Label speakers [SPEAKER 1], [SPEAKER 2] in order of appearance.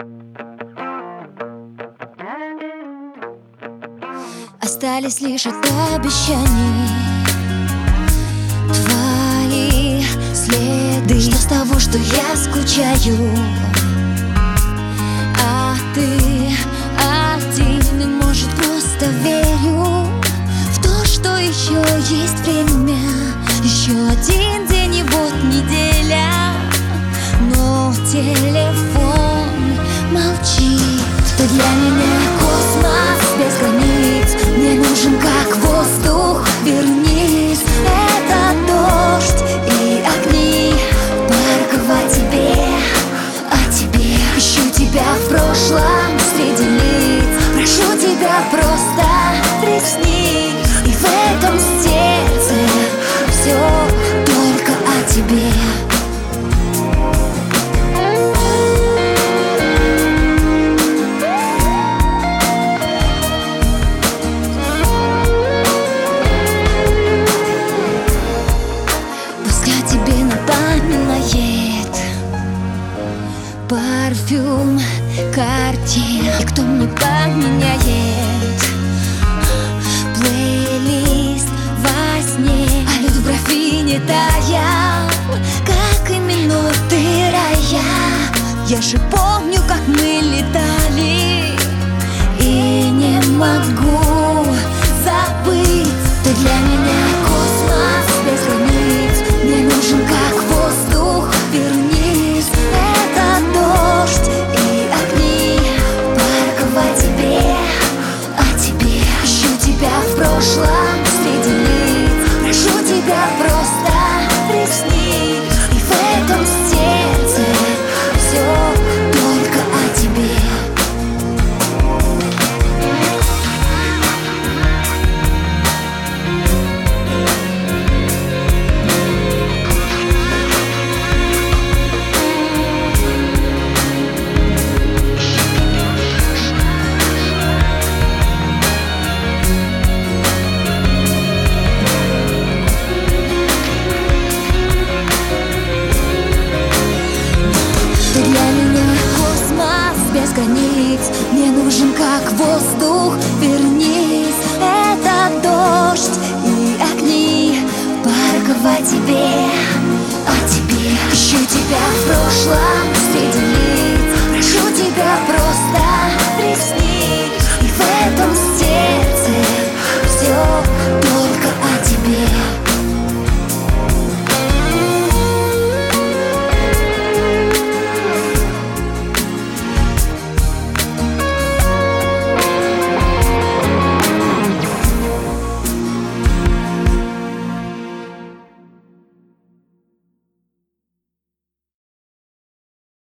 [SPEAKER 1] Остались лишь от обещаний твои следы. Что с того, что я скучаю, а ты один. И может просто верю в то, что еще есть время. Еще один день и вот неделя, но телефон молчит. Ты для меня космос без границ, мне нужен как воздух, вернись. Это дождь и огни, парковать тебе, о тебе. Ищу тебя в прошлом среди лиц, прошу тебя просто приснись. И в этом сердце все только о тебе. Парфюм, картин, и кто мне поменяет плейлист во сне. А лед в графине таял, как и минуты рая. Я же помню, как мы летали, и не могу забыть. Ты для меня космос без границ, мне нужен как воздух, вернись. Это дождь и огни, парковать тебе, о тебе. Ищу тебя в прошлом среди лиц, прошу тебя просто приснись. И в этом сердце все только о тебе. Мне нужен как воздух, вернись. Это дождь и огни, парковать тебе,